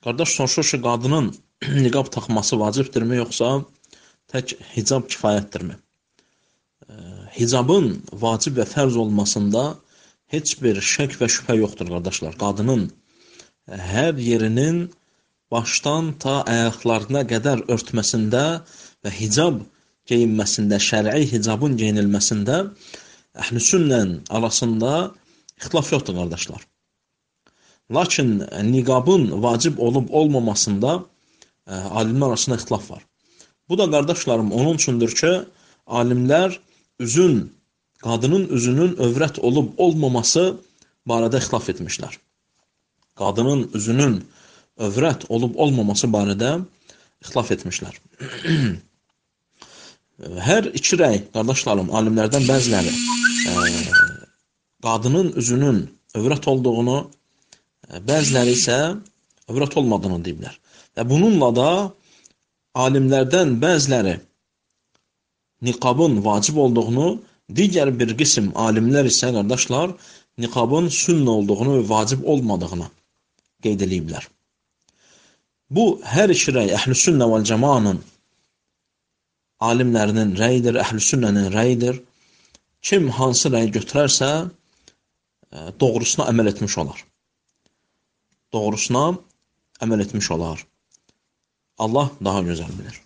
Qardaş soruşur ki, qadının niqab taxması vacibdirmi, yoxsa tək hicab kifayətdirmi? Hicabın vacib və fərz olmasında heç bir şək və şübhə yoxdur, qardaşlar. Qadının hər yerinin başdan ta ayaqlarına qədər örtməsində və hicab geyinməsində, şər'i hicabın geyinilməsində əhlüsünnə arasında ixtilaf yoxdur, qardaşlar. Lakin niqabın vacib olub olmamasında alimlər arasında ixtilaf var. Bu da, qardaşlarım, onun üçündür ki, alimlər qadının üzünün övrət olub olmaması barədə ixtilaf etmişlər. Qadının üzünün övrət olub olmaması barədə ixtilaf etmişlər. Hər iki rəy, qardaşlarım, alimlərdən bəziləri qadının üzünün övrət olduğunu, bəziləri isə övrət olmadığını deyiblər. Və bununla da alimlərdən bəziləri niqabın vacib olduğunu, digər bir qism alimlər isə, qardaşlar, niqabın sünnə olduğunu və vacib olmadığını qeyd ediblər. Bu, hər iki rəy əhlüsünnə vəl cəmaanın alimlərinin rəyidir, əhlüsünnənin rəyidir. Kim hansı rəyi götürərsə, doğrusuna əməl etmiş olar. Doğrusuna əməl etmiş olar. Allah daha gözəl bilir.